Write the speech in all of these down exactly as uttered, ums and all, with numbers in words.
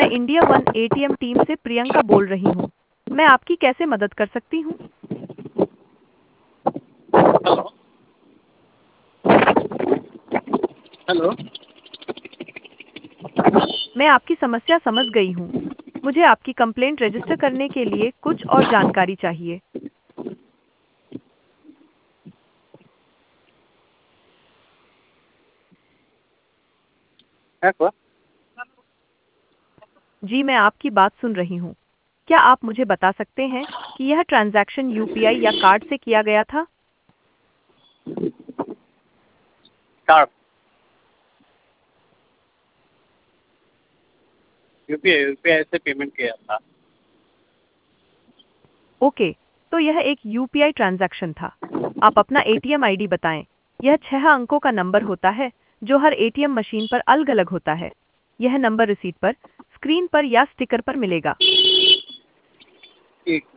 India one ATM team से प्रियंका बोल रही हूँ। मैं आपकी कैसे मदद कर सकती हूँ? हेलो। हेलो। मैं आपकी समस्या समझ गई हूँ। मुझे आपकी कंप्लेंट रजिस्टर करने के लिए कुछ और जानकारी चाहिए। है क्या? जी, मैं आपकी बात सुन रही हूँ। क्या आप मुझे बता सकते हैं कि यह ट्रांजैक्शन यूपीआई या कार्ड से किया गया था? कार्ड। यूपीआई यूपीआई से पेमेंट किया था। ओके, तो यह एक यूपीआई ट्रांजैक्शन था। आप अपना एटीएम आईडी बताएं। यह छह अंकों का नंबर होता है जो हर एटीएम मशीन पर अलग-अलग होता है। यह नंबर रिसीट पर, स्क्रीन पर या स्टिकर पर मिलेगा। ठीक।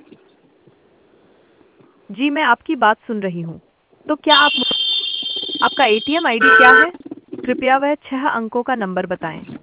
जी, मैं आपकी बात सुन रही हूँ। तो क्या आप आपका एटीएम आईडी क्या है? कृपया वह छह अंकों का नंबर बताएं।